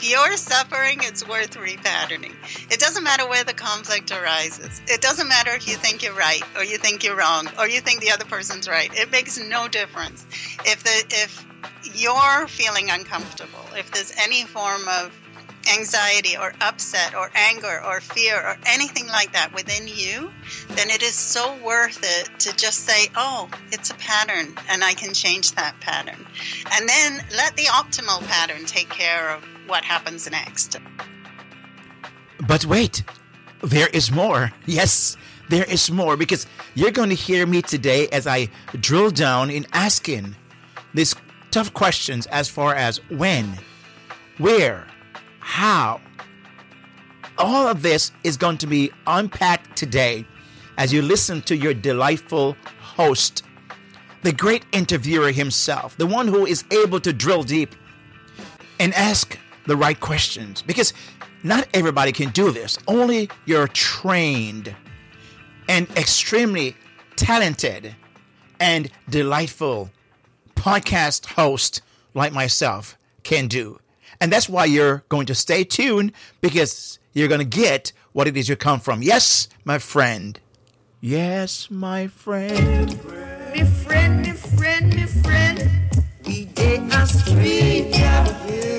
If you're suffering, it's worth repatterning. It doesn't matter where the conflict arises. It doesn't matter if you think you're right or you think you're wrong or you think the other person's right. It makes no difference. If you're feeling uncomfortable, if there's any form of anxiety or upset or anger or fear or anything like that within you, then it is so worth it to just say, oh, it's a pattern and I can change that pattern. And then let the optimal pattern take care of what happens next. But wait, there is more. Yes, there is more, because you're going to hear me today as I drill down in asking these tough questions as far as when, where, how. All of this is going to be unpacked today as you listen to your delightful host, the great interviewer himself, the one who is able to drill deep and ask the right questions, because not everybody can do this. Only your trained and extremely talented and delightful podcast host like myself can do. And that's why you're going to stay tuned, because you're going to get what it is you come from. Yes, my friend. Yes, my friend. Me friend, me friend, me friend. We dey a street, yeah.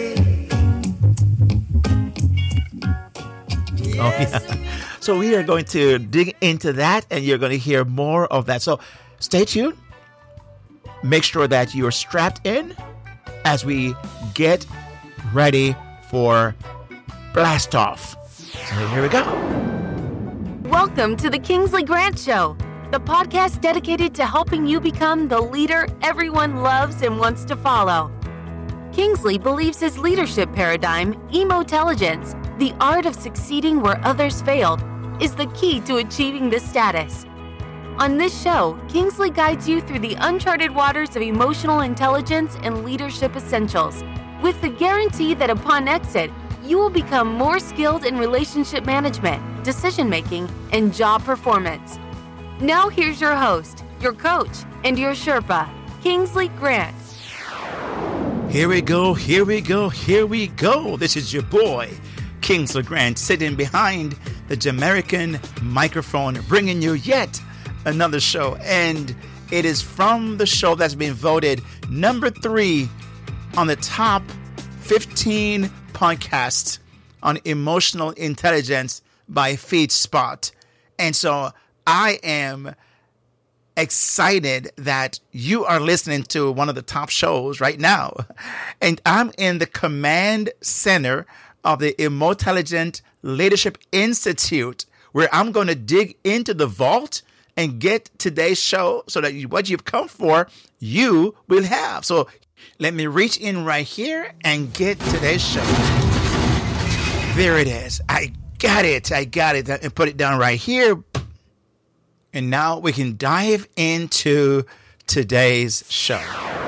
Oh, yeah. So we are going to dig into that, and you're going to hear more of that. So stay tuned. Make sure that you're strapped in as we get ready for blast off. So here we go. Welcome to the Kingsley Grant Show, the podcast dedicated to helping you become the leader everyone loves and wants to follow. Kingsley believes his leadership paradigm, emotelligence, the art of succeeding where others failed, is the key to achieving this status. On this show, Kingsley guides you through the uncharted waters of emotional intelligence and leadership essentials, with the guarantee that upon exit, you will become more skilled in relationship management, decision-making, and job performance. Now here's your host, your coach, and your Sherpa, Kingsley Grant. Here we go, here we go, here we go. This is your boy, Kingsley Grant, sitting behind the Jamaican microphone, bringing you yet another show. And it is from the show that's been voted number 3 on the top 15 podcasts on emotional intelligence by FeedSpot. And so I am excited that you are listening to one of the top shows right now. And I'm in the command center of the Emotelligent Leadership Institute, where I'm going to dig into the vault and get today's show so that what you've come for, you will have. So let me reach in right here and get today's show. There it is. I got it. And put it down right here. And now we can dive into today's show.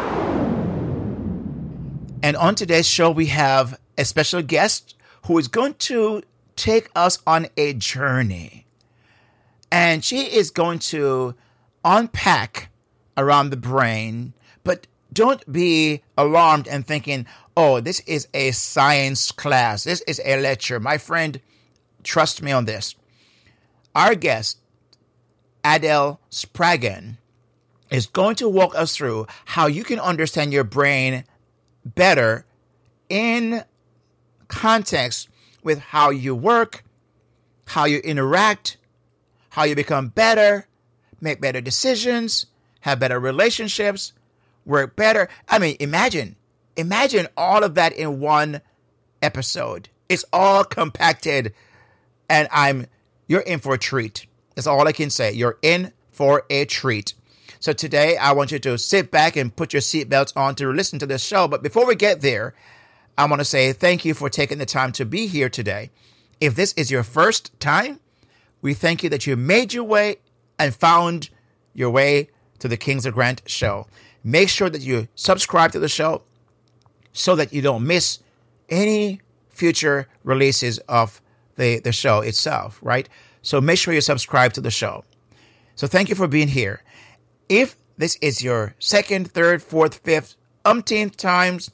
And on today's show, we have a special guest who is going to take us on a journey. And she is going to unpack around the brain, but don't be alarmed and thinking, oh, this is a science class. This is a lecture. My friend, trust me on this. Our guest, Adele Spraggan, is going to walk us through how you can understand your brain better in context with how you work, how you interact, how you become better, make better decisions, have better relationships, work better. I mean, imagine all of that in one episode. It's all compacted, and you're in for a treat. That's all I can say. You're in for a treat. So today, I want you to sit back and put your seatbelts on to listen to this show. But before we get there, I want to say thank you for taking the time to be here today. If this is your first time, we thank you that you made your way and found your way to the Kingsley Grant Show. Make sure that you subscribe to the show so that you don't miss any future releases of the show itself, right? So make sure you subscribe to the show. So thank you for being here. If this is your second, third, fourth, fifth, umpteenth times,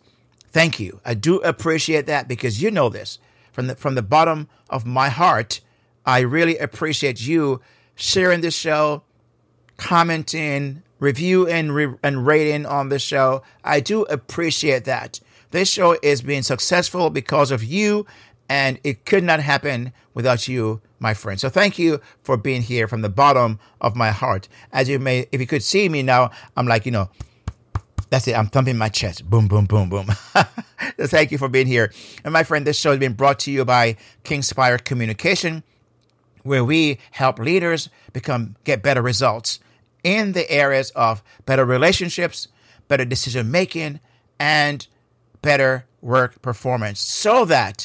Thank you. I do appreciate that because you know this. From the bottom of my heart, I really appreciate you sharing this show, commenting, reviewing, and rating on the show. I do appreciate that. This show is being successful because of you, and it could not happen without you, my friend. So thank you for being here from the bottom of my heart. As you may, if you could see me now, I'm like, that's it. I'm thumping my chest. Boom, boom, boom, boom. So thank you for being here. And my friend, this show has been brought to you by Kingspire Communication, where we help leaders get better results in the areas of better relationships, better decision making, and better work performance, so that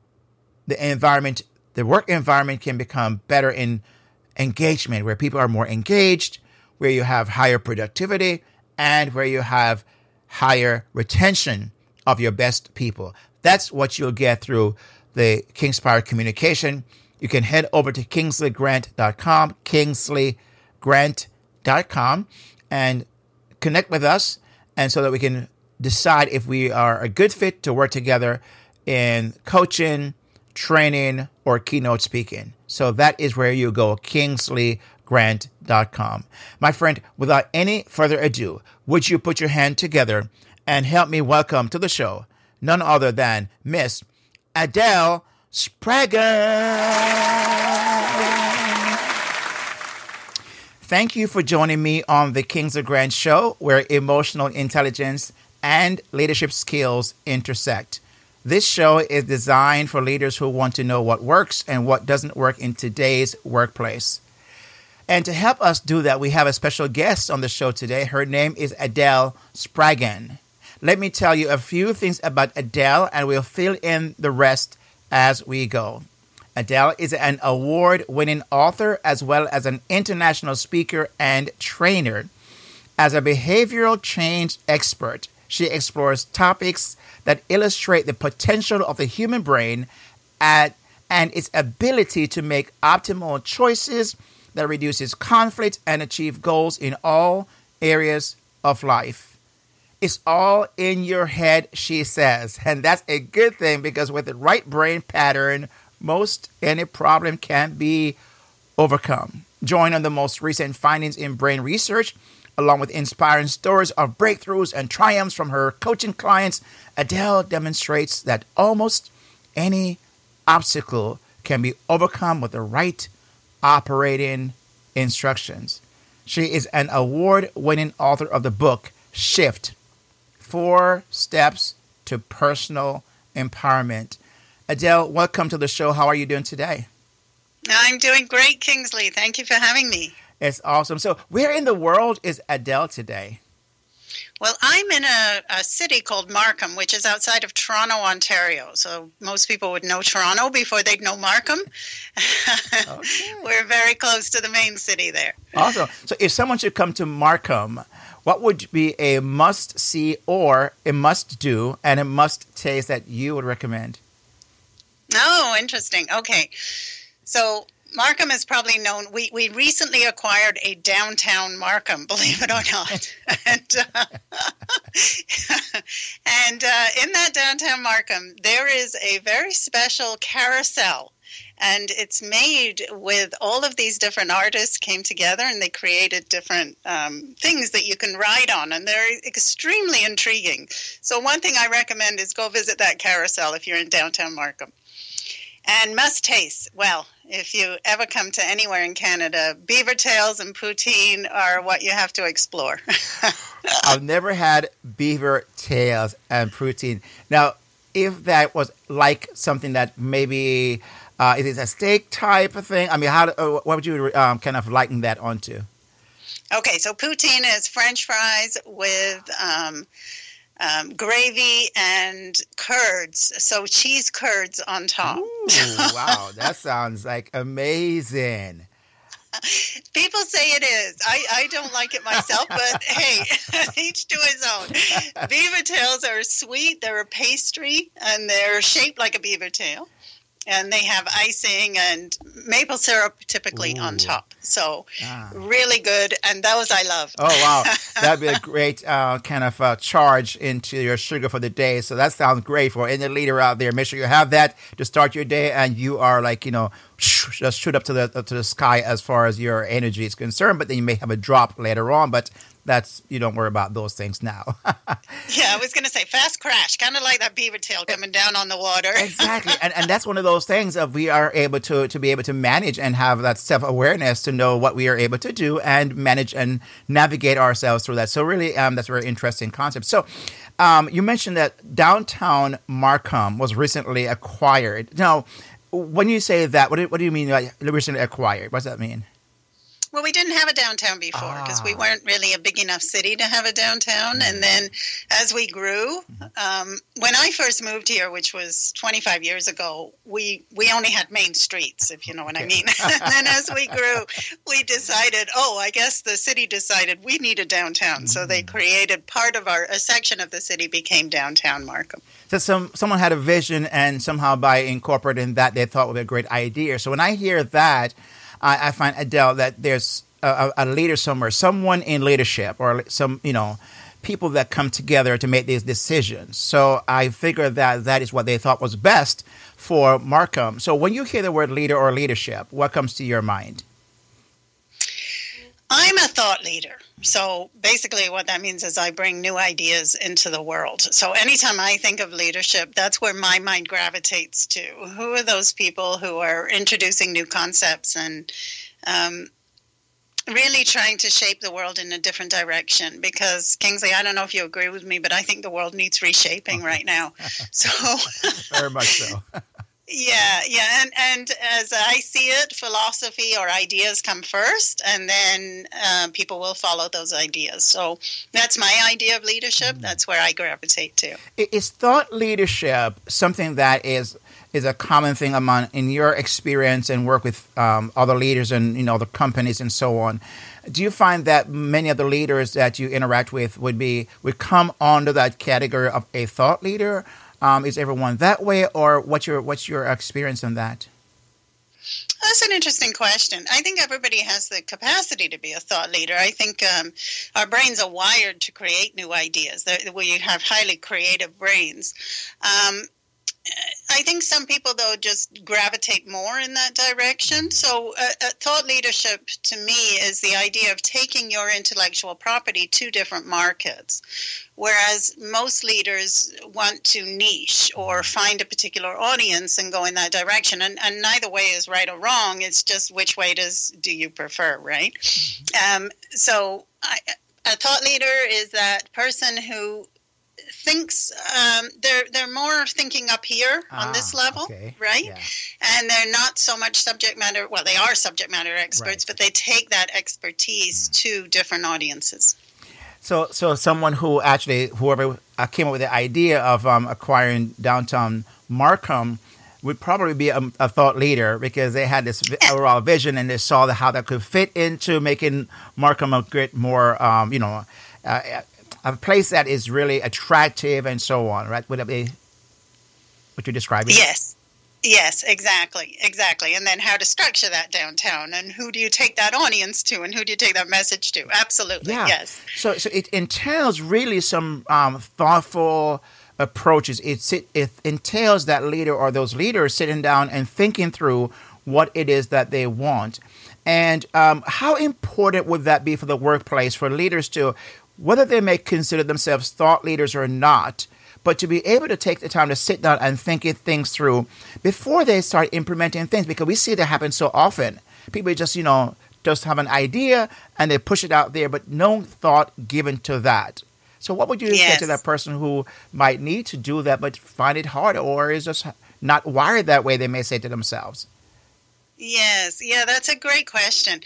the work environment can become better in engagement, where people are more engaged, where you have higher productivity, and where you have higher retention of your best people. That's what you'll get through the Kingspire Communication. You can head over to KingsleyGrant.com, KingsleyGrant.com, and connect with us, and so that we can decide if we are a good fit to work together in coaching, training, or keynote speaking. So that is where you go, KingsleyGrant.com. My friend, without any further ado, would you put your hand together and help me welcome to the show none other than Miss Adele Spraggan. Thank you for joining me on the Kingsley Grant Show, where emotional intelligence and leadership skills intersect. This show is designed for leaders who want to know what works and what doesn't work in today's workplace. And to help us do that, we have a special guest on the show today. Her name is Adele Spraggan. Let me tell you a few things about Adele, and we'll fill in the rest as we go. Adele is an award-winning author as well as an international speaker and trainer. As a behavioral change expert, she explores topics that illustrate the potential of the human brain and its ability to make optimal choices that reduces conflict and achieve goals in all areas of life. It's all in your head, she says, and that's a good thing, because with the right brain pattern, most any problem can be overcome. Join on the most recent findings in brain research, along with inspiring stories of breakthroughs and triumphs from her coaching clients. Adele demonstrates that almost any obstacle can be overcome with the right operating instructions. She is an award-winning author of the book Shift: 4 Steps to Personal Empowerment. Adele, welcome to the show. How are you doing today? I'm doing great, Kingsley. Thank you for having me. It's awesome. So where in the world is Adele today? Well, I'm in a city called Markham, which is outside of Toronto, Ontario. So most people would know Toronto before they'd know Markham. Okay. We're very close to the main city there. Awesome. So if someone should come to Markham, what would be a must-see or a must-do and a must-taste that you would recommend? Oh, interesting. Okay. So Markham is probably known. We recently acquired a downtown Markham, believe it or not. and in that downtown Markham, there is a very special carousel. And it's made with all of these different artists came together, and they created different things that you can ride on. And they're extremely intriguing. So one thing I recommend is go visit that carousel if you're in downtown Markham. And must taste. Well, if you ever come to anywhere in Canada, beaver tails and poutine are what you have to explore. I've never had beaver tails and poutine. Now, if that was like something that maybe it is a steak type of thing, I mean, what would you kind of liken that onto? Okay, so poutine is French fries with gravy and curds, so cheese curds on top. Ooh, wow, that sounds like amazing. People say it is. I don't like it myself, but hey, each to his own. Beaver tails are sweet. They're a pastry, and they're shaped like a beaver tail. And they have icing and maple syrup typically on top. So really good. And those I love. Oh, wow. That'd be a great kind of charge into your sugar for the day. So that sounds great for any leader out there. Make sure you have that to start your day, and you are like, just shoot up to the sky as far as your energy is concerned. But then you may have a drop later on. But you don't worry about those things now. Yeah, I was going to say fast crash, kind of like that beaver tail coming down on the water. Exactly. And that's one of those things that we are able to be able to manage and have that self-awareness to know what we are able to do and manage and navigate ourselves through that. So really, that's a very interesting concept. So you mentioned that downtown Markham was recently acquired. Now, when you say that, what do you mean by recently acquired? What does that mean? Well, we didn't have a downtown before because we weren't really a big enough city to have a downtown. And then as we grew, when I first moved here, which was 25 years ago, we only had main streets, if you know what I mean. And then as we grew, we decided, I guess the city decided we need a downtown. So they created a section of the city became downtown Markham. So someone had a vision, and somehow by incorporating that, they thought it would be a great idea. So when I hear that, I find, Adele, that there's a leader somewhere, someone in leadership, or some, people that come together to make these decisions. So I figure that is what they thought was best for Markham. So when you hear the word leader or leadership, what comes to your mind? I'm a thought leader. So basically what that means is I bring new ideas into the world. So anytime I think of leadership, that's where my mind gravitates to. Who are those people who are introducing new concepts and really trying to shape the world in a different direction? Because, Kingsley, I don't know if you agree with me, but I think the world needs reshaping right now. So very much so. Yeah. And as I see it, philosophy or ideas come first, and then people will follow those ideas. So that's my idea of leadership. That's where I gravitate to. Is thought leadership something that is a common thing in your experience and work with other leaders and other companies and so on? Do you find that many of the leaders that you interact with would come under that category of a thought leader? Is everyone that way, or what's your experience on that? That's an interesting question. I think everybody has the capacity to be a thought leader. I think our brains are wired to create new ideas. We have highly creative brains. I think some people, though, just gravitate more in that direction. So thought leadership, to me, is the idea of taking your intellectual property to different markets, whereas most leaders want to niche or find a particular audience and go in that direction. And neither way is right or wrong. It's just which way do you prefer, right? So a thought leader is that person who thinks they're more thinking up here on this level, okay. Right? Yeah. And they're not so much subject matter. Well, they are subject matter experts, right. But they take that expertise to different audiences. So someone whoever came up with the idea of acquiring downtown Markham would probably be a thought leader, because they had this overall vision and they saw how that could fit into making Markham a bit more, a place that is really attractive and so on, right? Would that be what you're describing? Yes, exactly. And then how to structure that downtown, and who do you take that audience to, and who do you take that message to? Absolutely, yeah. Yes. So it entails really some thoughtful approaches. It entails that leader or those leaders sitting down and thinking through what it is that they want. And how important would that be for the workplace, for leaders to, whether they may consider themselves thought leaders or not, but to be able to take the time to sit down and think things through before they start implementing things? Because we see that happen so often. People just have an idea and they push it out there, but no thought given to that. So what would you say to that person who might need to do that but find it hard, or is just not wired that way, they may say to themselves? Yes. Yeah, that's a great question.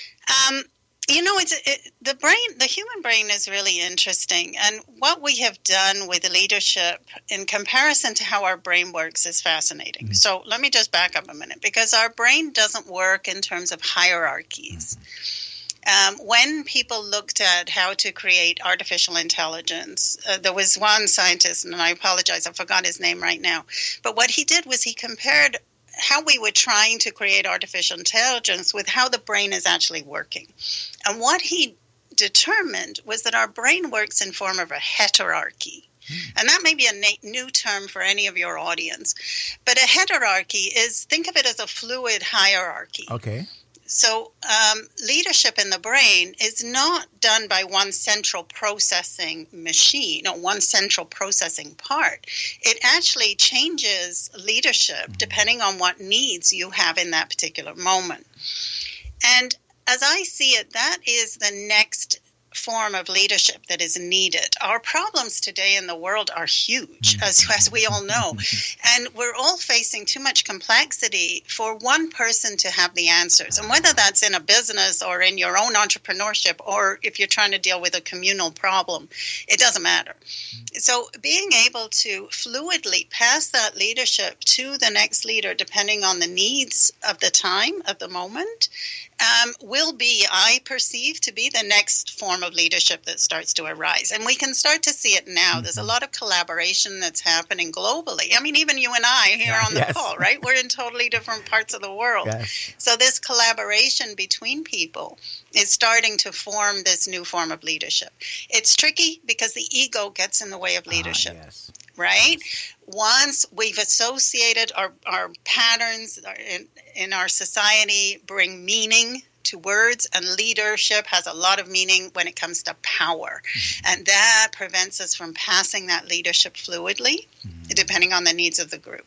The human brain is really interesting. And what we have done with leadership in comparison to how our brain works is fascinating. Mm-hmm. So let me just back up a minute, because our brain doesn't work in terms of hierarchies. Mm-hmm. When people looked at how to create artificial intelligence, there was one scientist, and I apologize, I forgot his name right now. But what he did was he compared how we were trying to create artificial intelligence with how the brain is actually working. And what he determined was that our brain works in form of a heterarchy. And that may be a new term for any of your audience. But a heterarchy is, think of it as a fluid hierarchy. Okay. So leadership in the brain is not done by one central processing machine or one central processing part. It actually changes leadership depending on what needs you have in that particular moment. And as I see it, that is the next form of leadership that is needed. Our problems today in the world are huge, as we all know. And we're all facing too much complexity for one person to have the answers. And whether that's in a business or in your own entrepreneurship, or if you're trying to deal with a communal problem, it doesn't matter. So being able to fluidly pass that leadership to the next leader, depending on the needs of the time, of the moment, will be, I perceive, to be the next form of leadership that starts to arise. And we can start to see it now. There's a lot of collaboration that's happening globally. I mean, even you and I here on the call, right? We're in totally different parts of the world. Yes. So this collaboration between people is starting to form this new form of leadership. It's tricky because the ego gets in the way of leadership. Yes. Right? Once we've associated our patterns in our society bring meaning to words, and leadership has a lot of meaning when it comes to power. And that prevents us from passing that leadership fluidly, depending on the needs of the group.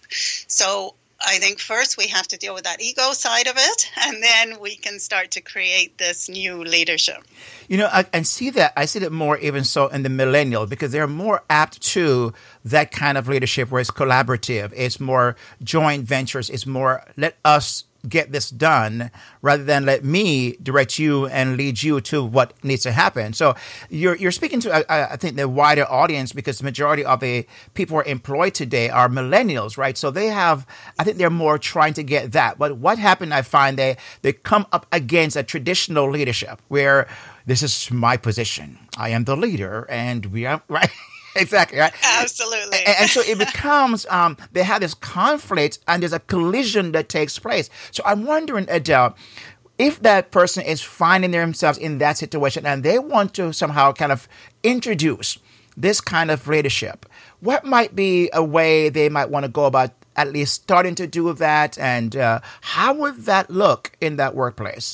So I think first we have to deal with that ego side of it, and then we can start to create this new leadership. You know, I see that more even so in the millennials, because they're more apt to that kind of leadership where it's collaborative, it's more joint ventures, it's more let us get this done rather than let me direct you and lead you to what needs to happen. So you're speaking to, I think, the wider audience, because the majority of the people who are employed today are millennials, right? So I think they're more trying to get that. But what happened, I find they come up against a traditional leadership where this is my position. I am the leader and we are, right? Exactly, right? Absolutely. And so it becomes, they have this conflict and there's a collision that takes place. So I'm wondering, Adele, if that person is finding themselves in that situation and they want to somehow kind of introduce this kind of leadership, what might be a way they might want to go about at least starting to do that? And how would that look in that workplace?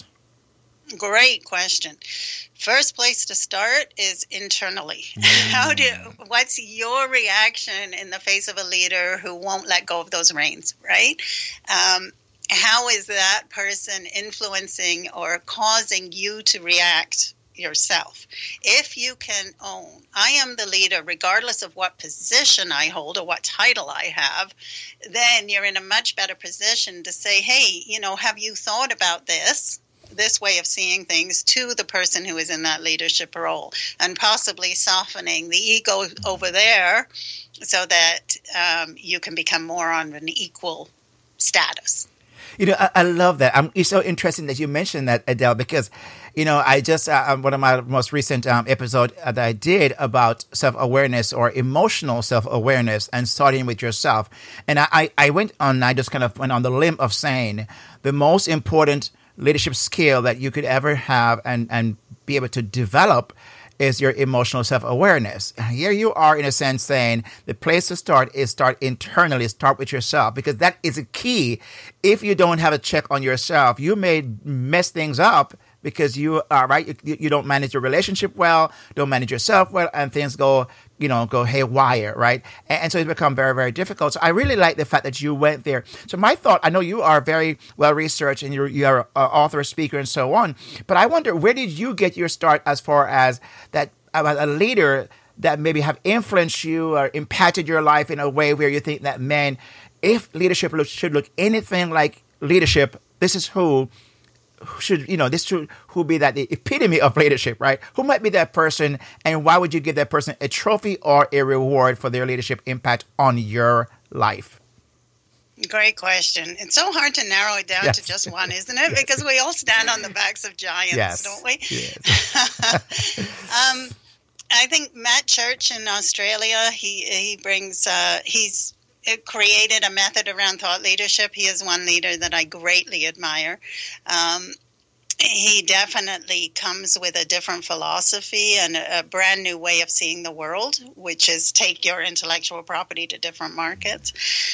Great question. First place to start is internally. What's your reaction in the face of a leader who won't let go of those reins, right? How is that person influencing or causing you to react yourself? If you can own, I am the leader regardless of what position I hold or what title I have, then you're in a much better position to say, hey, have you thought about this way of seeing things to the person who is in that leadership role, and possibly softening the ego over there so that you can become more on an equal status. I love that. It's so interesting that you mentioned that, Adele, because, I just, one of my most recent episodes that I did about self-awareness or emotional self-awareness and starting with yourself. And I just kind of went on the limb of saying the most important leadership skill that you could ever have and be able to develop is your emotional self-awareness. Here you are, in a sense, saying the place to start is start internally, start with yourself, because that is a key. If you don't have a check on yourself, you may mess things up because you are right. You don't manage your relationship well, don't manage yourself well, and things go haywire, right? And so it's become very, very difficult. So I really like the fact that you went there. So my thought, I know you are very well researched and you're an author, speaker, and so on. But I wonder, where did you get your start as far as that, a leader that maybe have influenced you or impacted your life in a way where you think that, man, if leadership should look anything like leadership, this is who be that the epitome of leadership, right? Who might be that person, and why would you give that person a trophy or a reward for their leadership impact on your life? Great question. It's so hard to narrow it down to just one, isn't it? Because we all stand on the backs of giants, don't we? Yes. I think Matt Church in Australia, he brings created a method around thought leadership. He is one leader that I greatly admire. He definitely comes with a different philosophy and a brand new way of seeing the world, which is take your intellectual property to different markets.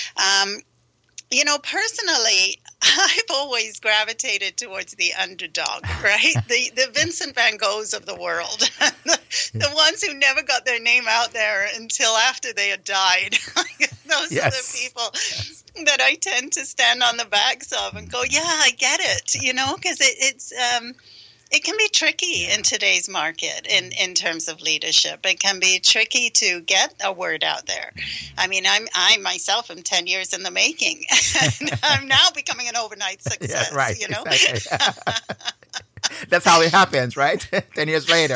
Personally, I've always gravitated towards the underdog, right? the Vincent van Goghs of the world, the ones who never got their name out there until after they had died. Those are the people that I tend to stand on the backs of and go, yeah, I get it, because it can be tricky in today's market in terms of leadership. It can be tricky to get a word out there. I mean, I myself am 10 years in the making, and I'm now becoming an overnight success. Yeah, right. Exactly. That's how it happens, right? 10 years later.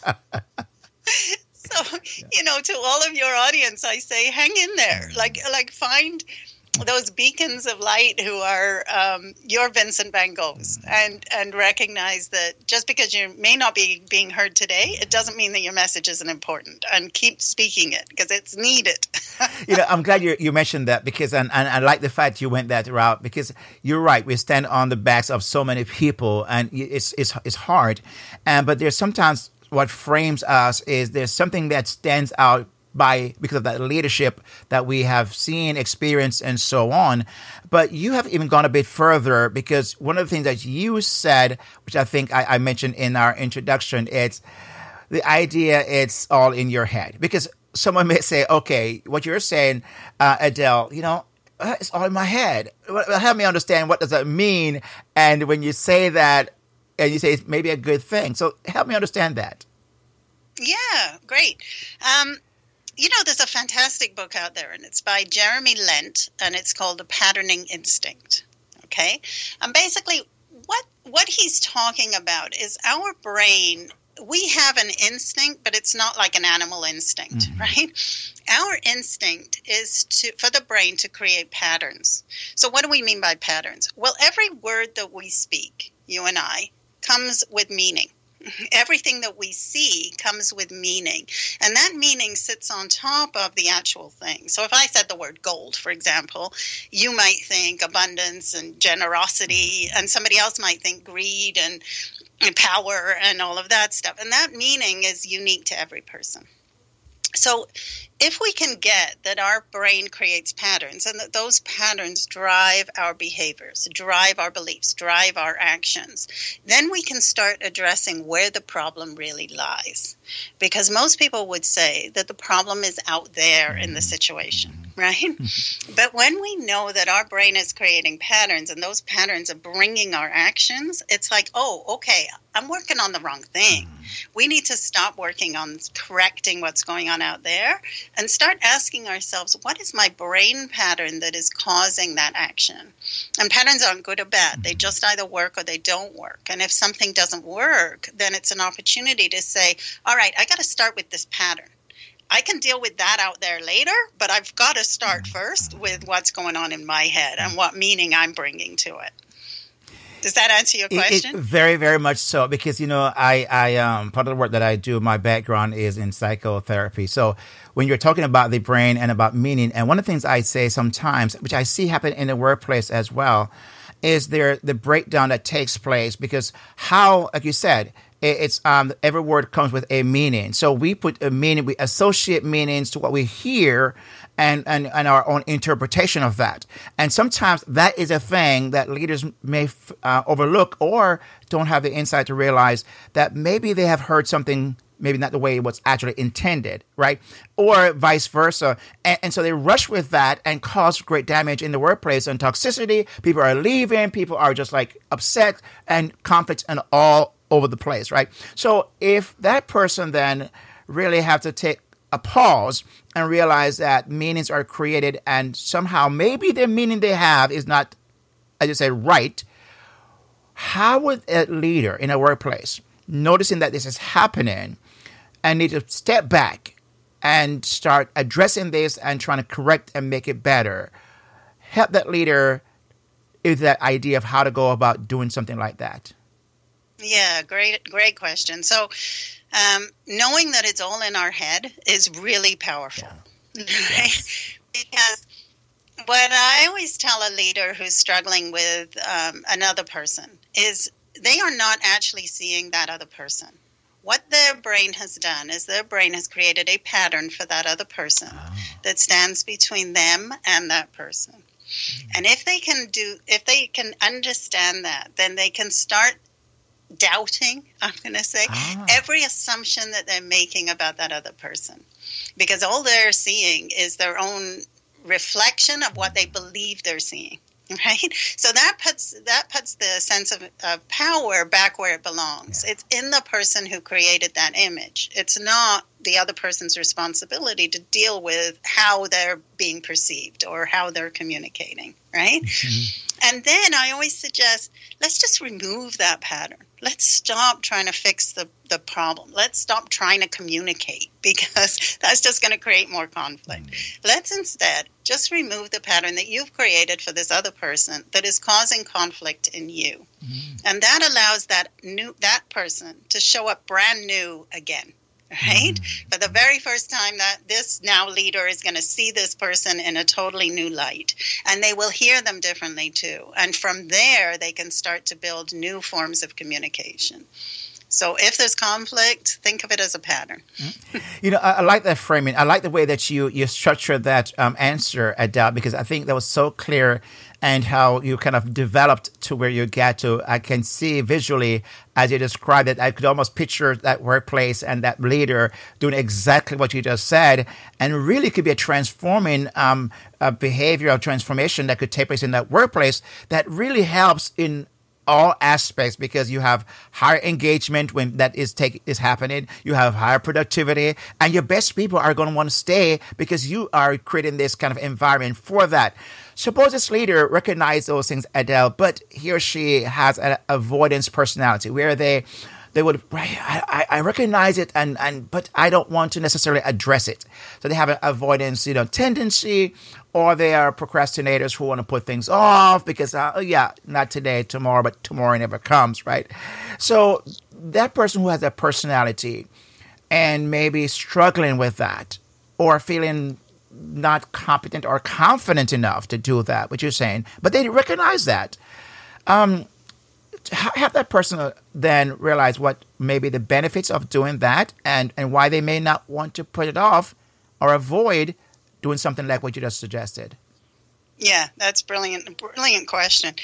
So, to all of your audience, I say, hang in there. Like find those beacons of light who are your Vincent van Goghs, and recognize that just because you may not be being heard today, it doesn't mean that your message isn't important, and keep speaking it because it's needed. I'm glad you mentioned that, because and I like the fact you went that route, because you're right. We stand on the backs of so many people, and it's hard. But there's sometimes what frames us is there's something that stands out because of that leadership that we have seen, experienced, and so on. But you have even gone a bit further, because one of the things that you said, which I think I mentioned in our introduction, it's the idea it's all in your head. Because someone may say, okay, what you're saying, Adele, it's all in my head. Help me understand, what does that mean? And when you say that, and you say it's maybe a good thing. So help me understand that. Yeah, great. There's a fantastic book out there, and it's by Jeremy Lent, and it's called The Patterning Instinct. Okay? And basically, what he's talking about is our brain. We have an instinct, but it's not like an animal instinct, right? Our instinct is for the brain to create patterns. So what do we mean by patterns? Well, every word that we speak, you and I, comes with meaning. Everything that we see comes with meaning, and that meaning sits on top of the actual thing. So if I said the word gold, for example, you might think abundance and generosity, and somebody else might think greed and power and all of that stuff. And that meaning is unique to every person. So if we can get that our brain creates patterns, and that those patterns drive our behaviors, drive our beliefs, drive our actions, then we can start addressing where the problem really lies. Because most people would say that the problem is out there in the situation, right? But when we know that our brain is creating patterns, and those patterns are bringing our actions, it's like, oh, okay, I'm working on the wrong thing. We need to stop working on correcting what's going on out there and start asking ourselves, what is my brain pattern that is causing that action? And patterns aren't good or bad. They just either work or they don't work. And if something doesn't work, then it's an opportunity to say, all right, I got to start with this pattern. I can deal with that out there later, but I've got to start first with what's going on in my head and what meaning I'm bringing to it. Does that answer your question? Very, very much so. Because, I part of the work that I do, my background is in psychotherapy. So when you're talking about the brain and about meaning, and one of the things I say sometimes, which I see happen in the workplace as well, is the breakdown that takes place. Because how, like you said, it's every word comes with a meaning. So we put a meaning, we associate meanings to what we hear, and our own interpretation of that. And sometimes that is a thing that leaders may overlook, or don't have the insight to realize that maybe they have heard something, maybe not the way it was actually intended, right? Or vice versa. And so they rush with that and cause great damage in the workplace and toxicity. People are leaving. People are just like upset, and conflicts and all over the place, right? So if that person then really have to take a pause and realize that meanings are created, and somehow maybe the meaning they have is not, I just say, right. How would a leader in a workplace, noticing that this is happening, and need to step back and start addressing this and trying to correct and make it better, help that leader with that idea of how to go about doing something like that? Yeah, great question. So knowing that it's all in our head is really powerful, right? Yes. Because What I always tell a leader who's struggling with another person is they are not actually seeing that other person. What their brain has done is their brain has created a pattern for that other person that stands between them and that person. And if they can understand that, then they can start doubting, I'm going to say, every assumption that they're making about that other person. Because all they're seeing is their own reflection of what they believe they're seeing. Right? So that puts the sense of power back where it belongs. Yeah. It's in the person who created that image. It's not the other person's responsibility to deal with how they're being perceived or how they're communicating, right? Mm-hmm. And then I always suggest, let's just remove that pattern. Let's stop trying to fix the problem. Let's stop trying to communicate, because that's just going to create more conflict. Let's instead just remove the pattern that you've created for this other person that is causing conflict in you. And that allows that person to show up brand new again. Right? For the very first time, that this now leader is going to see this person in a totally new light, and they will hear them differently too. And from there, they can start to build new forms of communication. So if there's conflict, think of it as a pattern. I like that framing. I like the way that you structured that answer, Adele, because I think that was so clear, and how you kind of developed to where you get to. I can see visually as you described it. I could almost picture that workplace and that leader doing exactly what you just said, and really could be a transforming behavioral transformation that could take place in that workplace that really helps in all aspects, because you have higher engagement when that is happening. You have higher productivity, and your best people are going to want to stay because you are creating this kind of environment for that. Suppose this leader recognizes those things, Adele, but he or she has an avoidance personality where they would, I recognize it, but I don't want to necessarily address it. So they have an avoidance, tendency, or they are procrastinators who want to put things off because, not today, tomorrow, but tomorrow never comes, right? So that person who has that personality and maybe struggling with that, or feeling not competent or confident enough to do that, what you're saying, but they recognize that. Have that person then realize what maybe the benefits of doing that, and why they may not want to put it off or avoid doing something like what you just suggested. Yeah, that's brilliant. Brilliant question.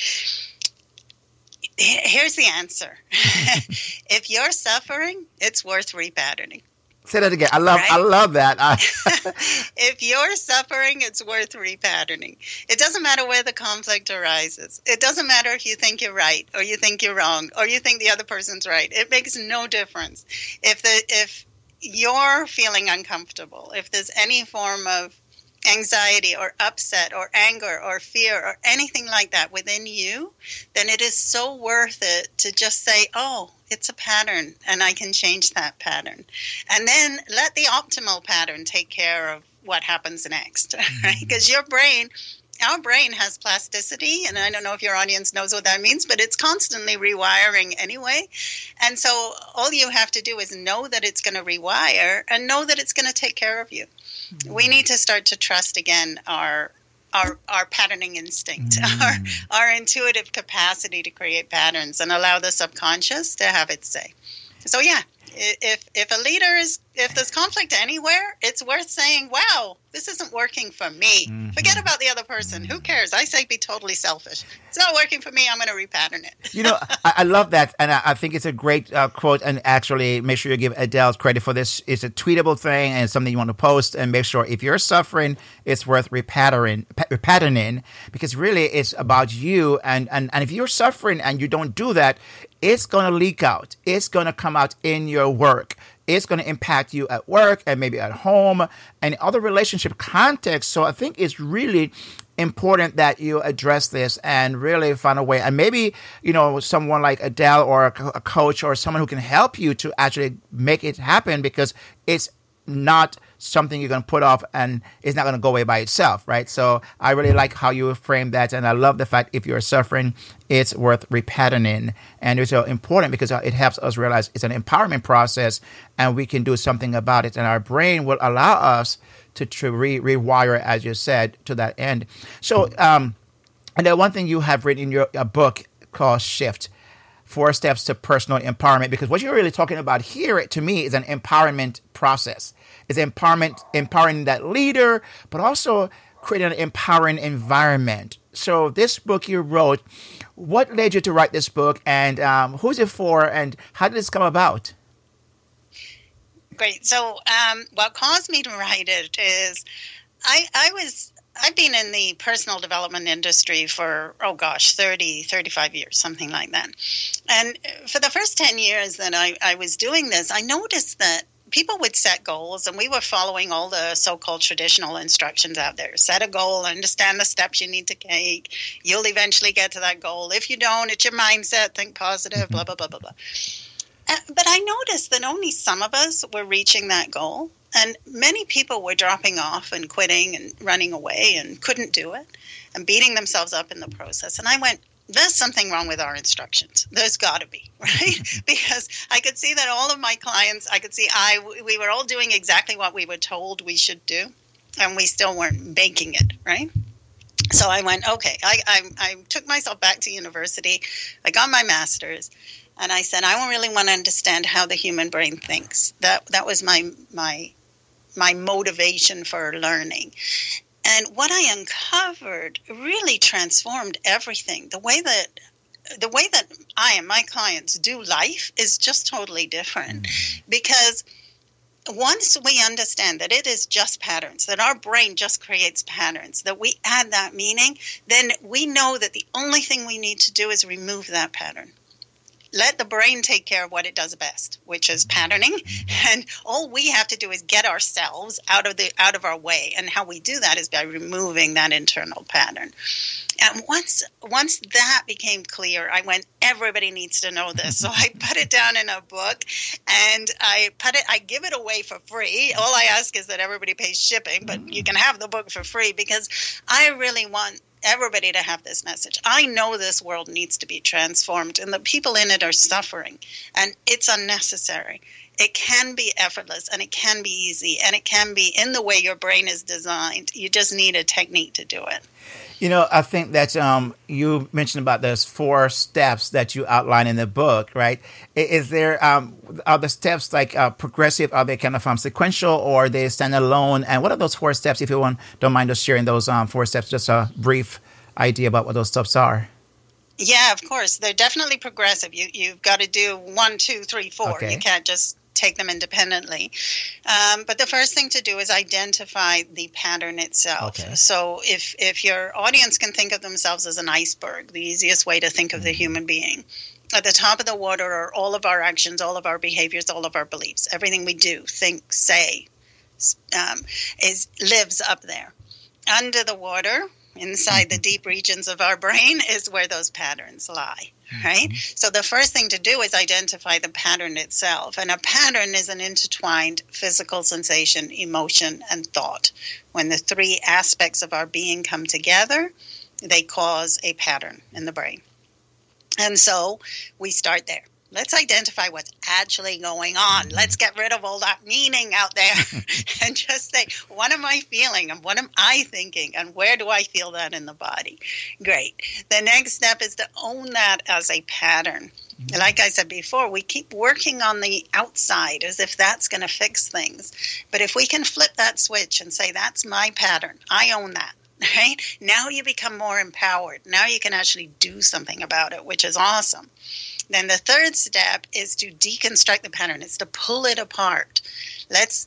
Here's the answer. If you're suffering, it's worth repatterning. Say that again. I love that. If you're suffering, it's worth repatterning. It doesn't matter where the conflict arises. It doesn't matter if you think you're right or you think you're wrong or you think the other person's right. It makes no difference. If you're feeling uncomfortable, if there's any form of anxiety or upset or anger or fear or anything like that within you, then it is so worth it to just say, oh, it's a pattern and I can change that pattern. And then let the optimal pattern take care of what happens next, right? Because our brain has plasticity, and I don't know if your audience knows what that means, but it's constantly rewiring anyway. And so all you have to do is know that it's going to rewire and know that it's going to take care of you. We need to start to trust again our patterning instinct, our intuitive capacity to create patterns, and allow the subconscious to have its say. So yeah, if a leader if there's conflict anywhere, it's worth saying, wow, this isn't working for me. Forget about the other person. Who cares? I say be totally selfish. It's not working for me. I'm going to repattern it. I love that. And I think it's a great quote. And actually, make sure you give Adele credit for this. It's a tweetable thing and something you want to post. And make sure if you're suffering, it's worth repatterning, because really it's about you. And if you're suffering and you don't do that, it's going to leak out. It's going to come out in your work. It's going to impact you at work and maybe at home and other relationship contexts. So I think it's really important that you address this and really find a way. And maybe, someone like Adele or a coach or someone who can help you to actually make it happen, because it's not something you're going to put off and it's not going to go away by itself, right? So I really like how you frame that. And I love the fact if you're suffering, it's worth repatterning. And it's so important because it helps us realize it's an empowerment process and we can do something about it. And our brain will allow us to rewire, as you said, to that end. So, and then one thing you have written in your book called Shift, 4 Steps to Personal Empowerment, because what you're really talking about here, to me, is an empowerment process. It's empowering that leader, but also creating an empowering environment. So this book you wrote, what led you to write this book, and who's it for, and how did this come about? Great. So what caused me to write it is I've been in the personal development industry for, 35 years, something like that. And for the first 10 years that I was doing this, I noticed that people would set goals, and we were following all the so-called traditional instructions out there. Set a goal, understand the steps you need to take. You'll eventually get to that goal. If you don't, it's your mindset, think positive, blah, blah, blah, blah, blah. But I noticed that only some of us were reaching that goal. And many people were dropping off and quitting and running away and couldn't do it and beating themselves up in the process. And I went, there's something wrong with our instructions. There's got to be, right? Because I could see that all of my clients, we were all doing exactly what we were told we should do, and we still weren't making it, right? So I went, okay, I took myself back to university. I got my master's. And I said, I really want to understand how the human brain thinks. That was my motivation for learning. And what I uncovered really transformed everything. The way that I and my clients do life is just totally different. Because once we understand that it is just patterns, that our brain just creates patterns, that we add that meaning, then we know that the only thing we need to do is remove that pattern. Let the brain take care of what it does best, which is patterning. And all we have to do is get ourselves out of our way. And how we do that is by removing that internal pattern. And once that became clear, I went, everybody needs to know this. So I put it down in a book, and I give it away for free. All I ask is that everybody pays shipping, but you can have the book for free because I really want everybody to have this message. I know this world needs to be transformed, and the people in it are suffering, and it's unnecessary. It can be effortless, and it can be easy, and it can be in the way your brain is designed. You just need a technique to do it. You know, I think that you mentioned about those 4 steps that you outline in the book, right? Is there, are the steps like progressive? Are they kind of sequential, or are they stand alone? And what are those 4 steps? If you don't mind us sharing those 4 steps, just a brief idea about what those steps are. Yeah, of course. They're definitely progressive. You've got to do 1, 2, 3, 4. Okay. You can't just take them independently. But the first thing to do is identify the pattern itself. Okay. So if your audience can think of themselves as an iceberg, the easiest way to think of the human being, at the top of the water are all of our actions, all of our behaviors, all of our beliefs. Everything we do, think, say, lives up there. Under the water, inside the deep regions of our brain, is where those patterns lie, right? So the first thing to do is identify the pattern itself. And a pattern is an intertwined physical sensation, emotion, and thought. When the 3 aspects of our being come together, they cause a pattern in the brain. And so we start there. Let's identify what's actually going on. Let's get rid of all that meaning out there and just say, what am I feeling and what am I thinking and where do I feel that in the body? Great. The next step is to own that as a pattern. Like I said before, we keep working on the outside as if that's going to fix things. But if we can flip that switch and say, that's my pattern, I own that. Right? Now you become more empowered. Now you can actually do something about it, which is awesome. Then the third step is to deconstruct the pattern. It's to pull it apart. Let's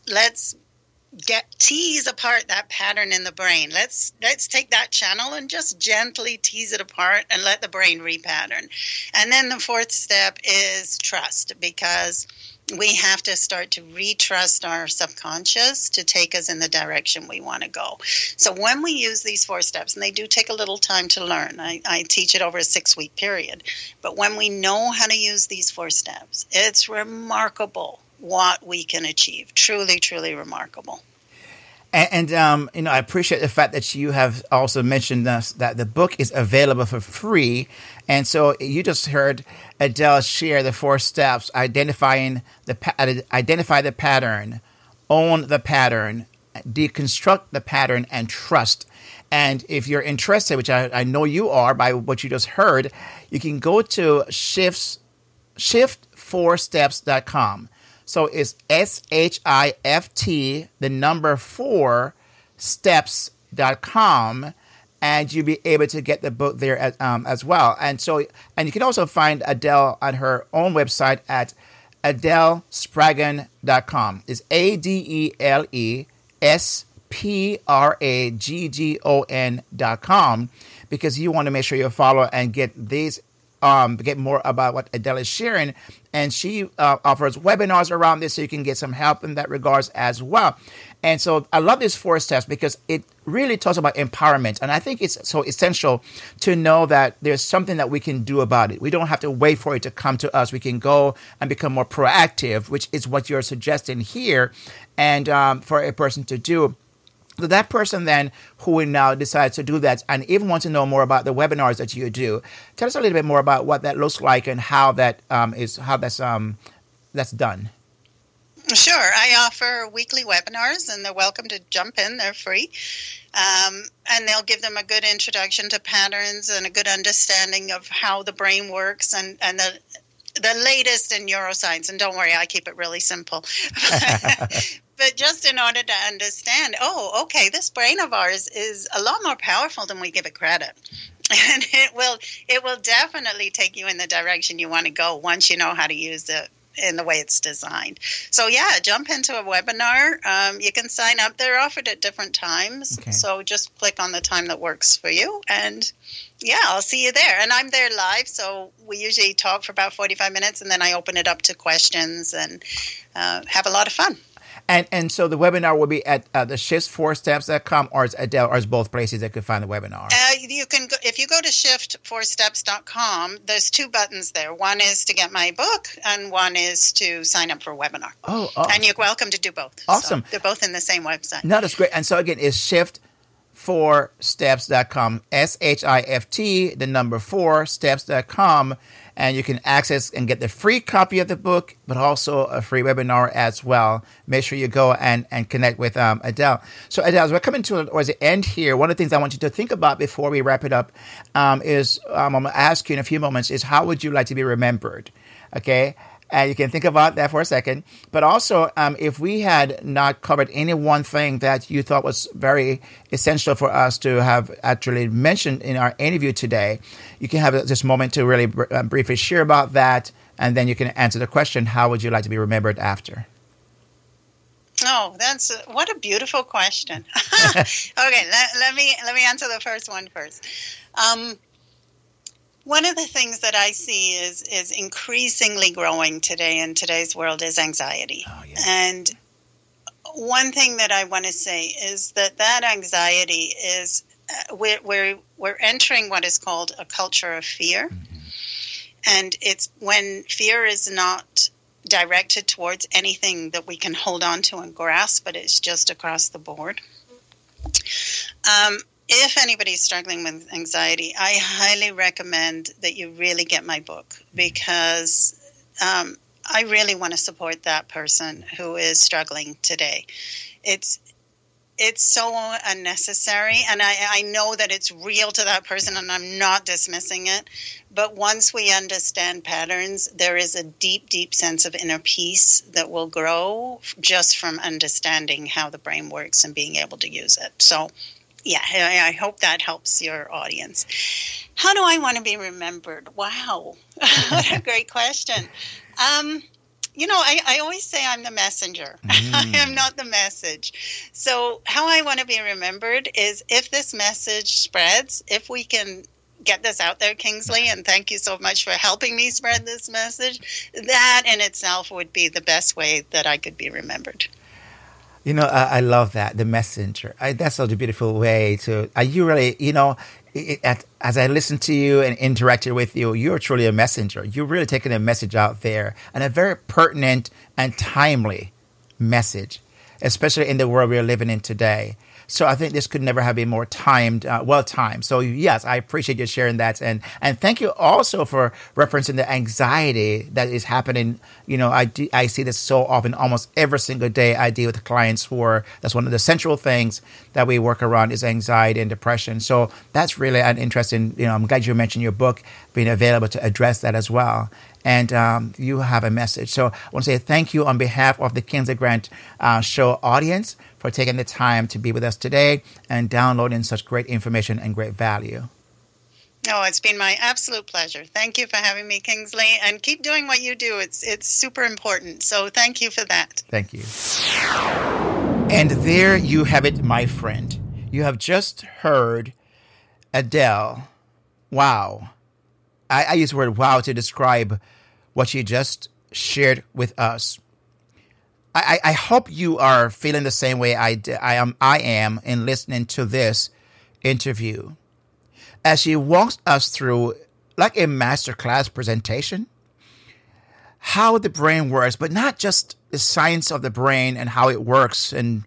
tease apart that pattern in the brain. Let's take that channel and just gently tease it apart and let the brain repattern. And then the fourth step is trust, because we have to start to retrust our subconscious to take us in the direction we want to go. So when we use these 4 steps, and they do take a little time to learn, I teach it over a 6-week period, but when we know how to use these 4 steps, it's remarkable what we can achieve. Truly, truly remarkable. And I appreciate the fact that you have also mentioned that the book is available for free. And so you just heard Adele share the 4 steps: identify the pattern, own the pattern, deconstruct the pattern, and trust. And if you're interested, which I know you are by what you just heard, you can go to shift4steps.com. So it's SHIFT, the number 4, steps.com, and you'll be able to get the book there as well. And you can also find Adele on her own website at adelespraggon.com. It's ADELESPRAGGON.com, because you want to make sure you follow and get more about what Adele is sharing. And she offers webinars around this, so you can get some help in that regards as well. And so I love these 4 steps because it really talks about empowerment. And I think it's so essential to know that there's something that we can do about it. We don't have to wait for it to come to us. We can go and become more proactive, which is what you're suggesting here, and for a person to do. So that person then who will now decide to do that and even want to know more about the webinars that you do, tell us a little bit more about what that looks like and how that's done. Sure. I offer weekly webinars, and they're welcome to jump in. They're free. And they'll give them a good introduction to patterns and a good understanding of how the brain works and the latest in neuroscience. And don't worry, I keep it really simple. But just in order to understand, okay, this brain of ours is a lot more powerful than we give it credit. And it will definitely take you in the direction you want to go once you know how to use it in the way it's designed. So yeah, jump into a webinar. You can sign up. They're offered at different times. Okay. So just click on the time that works for you. And yeah, I'll see you there. And I'm there live. So we usually talk for about 45 minutes, and then I open it up to questions and have a lot of fun. And so the webinar will be at the shift4steps.com, or it's Adele, or it's both places that could find the webinar. You can go, if you go to shift4steps.com, there's 2 buttons there. One is to get my book, and one is to sign up for a webinar. Oh. And you're welcome to do both. Awesome. So they're both in the same website. No, that's great. And so again, it's shift4steps.com, SHIFT, the number 4, steps.com. And you can access and get the free copy of the book, but also a free webinar as well. Make sure you go and connect with Adele. So Adele, as we're coming towards the end here, one of the things I want you to think about before we wrap it up is I'm going to ask you in a few moments is, how would you like to be remembered? Okay. And you can think about that for a second. But also, if we had not covered any one thing that you thought was very essential for us to have actually mentioned in our interview today, you can have this moment to really briefly share about that, and then you can answer the question, how would you like to be remembered after? Oh, what a beautiful question. Okay, let me answer the first one first. One of the things that I see is increasingly growing today in today's world is anxiety. Oh, yeah. And one thing that I want to say is that anxiety is we're entering what is called a culture of fear. Mm-hmm. And it's when fear is not directed towards anything that we can hold on to and grasp, but it's just across the board. If anybody's struggling with anxiety, I highly recommend that you really get my book, because I really want to support that person who is struggling today. It's so unnecessary, and I know that it's real to that person, and I'm not dismissing it. But once we understand patterns, there is a deep, deep sense of inner peace that will grow just from understanding how the brain works and being able to use it. So yeah, I hope that helps your audience. How do I want to be remembered? Wow, what a great question. I always say I'm the messenger. I am not the message. So how I want to be remembered is if this message spreads, if we can get this out there, Kingsley, and thank you so much for helping me spread this message, that in itself would be the best way that I could be remembered. I love that, the messenger. That's such a beautiful way to, you really, as I listen to you and interacted with you, you're truly a messenger. You're really taking a message out there, and a very pertinent and timely message, especially in the world we're living in today. So I think this could never have been more well timed. So yes, I appreciate you sharing that, and thank you also for referencing the anxiety that is happening. I see this so often, almost every single day. I deal with clients that's one of the central things that we work around is anxiety and depression. So that's really an interesting. I'm glad you mentioned your book being available to address that as well. And you have a message. So I want to say thank you on behalf of the Kingsley Grant Show audience for taking the time to be with us today and downloading such great information and great value. Oh, it's been my absolute pleasure. Thank you for having me, Kingsley, and keep doing what you do. It's super important. So thank you for that. Thank you. And there you have it, my friend. You have just heard Adele. Wow. I use the word wow to describe what she just shared with us. I hope you are feeling the same way I am in listening to this interview. As she walks us through, like a masterclass presentation, how the brain works, but not just the science of the brain and how it works and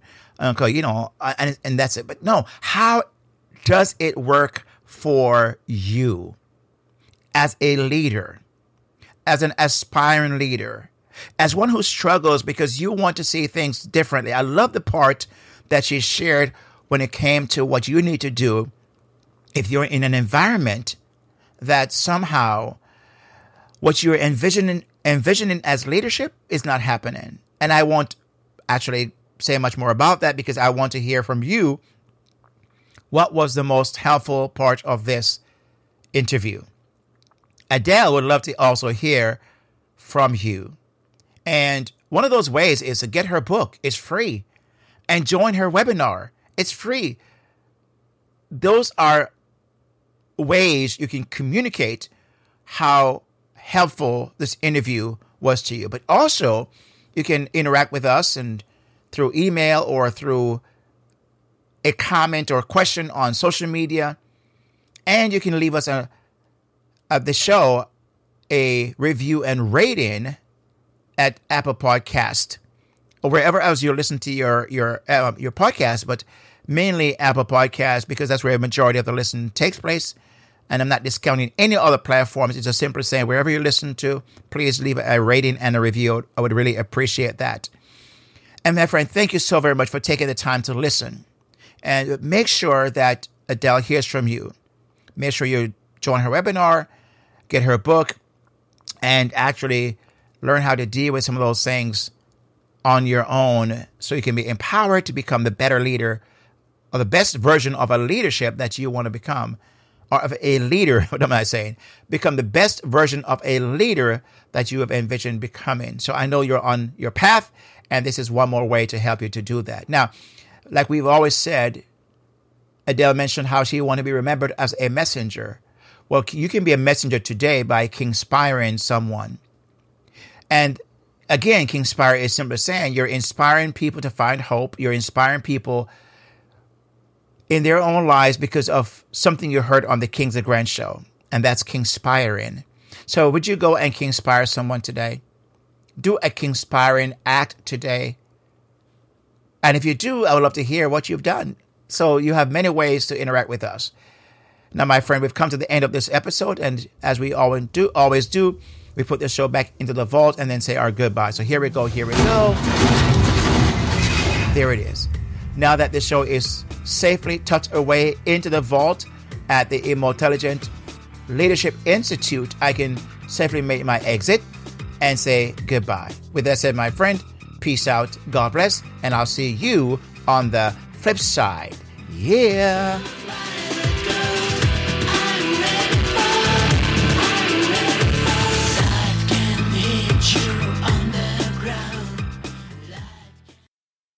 that's it. But no, how does it work for you as a leader, as an aspiring leader, as one who struggles because you want to see things differently? I love the part that she shared when it came to what you need to do if you're in an environment that somehow what you're envisioning as leadership is not happening. And I won't actually say much more about that because I want to hear from you what was the most helpful part of this interview. Adele would love to also hear from you. And one of those ways is to get her book. It's free. And join her webinar. It's free. Those are ways you can communicate how helpful this interview was to you. But also, you can interact with us and through email or through a comment or question on social media. And you can leave us the show a review and rating at Apple Podcast or wherever else you listen to your podcast, but mainly Apple Podcast because that's where a majority of the listen takes place. And I'm not discounting any other platforms. It's just simply saying wherever you listen to, please leave a rating and a review. I would really appreciate that. And my friend, thank you so very much for taking the time to listen. And make sure that Adele hears from you. Make sure you join her webinar, get her book, and actually learn how to deal with some of those things on your own so you can be empowered to become the better leader or the best version of a leadership that you want to become. Or of a leader, what am I saying? Become the best version of a leader that you have envisioned becoming. So I know you're on your path, and this is one more way to help you to do that. Now, like we've always said, Adele mentioned how she wanted to be remembered as a messenger. Well, you can be a messenger today by inspiring someone. And again, Kingspire is simply saying you're inspiring people to find hope. You're inspiring people in their own lives because of something you heard on the Kingsley Grant Show. And that's Kingspiring. So would you go and Kingspire someone today? Do a Kingspiring act today. And if you do, I would love to hear what you've done. So you have many ways to interact with us. Now, my friend, we've come to the end of this episode. And as we always do, we put the show back into the vault and then say our goodbye. So here we go. There it is. Now that the show is safely tucked away into the vault at the Immortelligent Leadership Institute, I can safely make my exit and say goodbye. With that said, my friend, peace out, God bless, and I'll see you on the flip side. Yeah.